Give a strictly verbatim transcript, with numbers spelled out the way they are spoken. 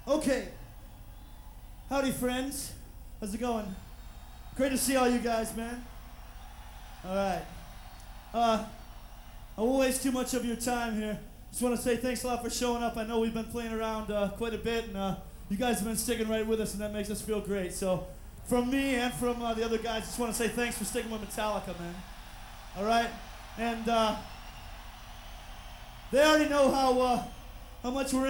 Okay. Howdy, friends. How's it going? Great to see all you guys, man. All right. Uh, I won't waste too much of your time here. Just want to say thanks a lot for showing up. I know we've been playing around uh, quite a bit, and uh, you guys have been sticking right with us, and that makes us feel great. So, from me and from uh, the other guys, just want to say thanks for sticking with Metallica, man. All right? And uh, they already know how uh, how much we're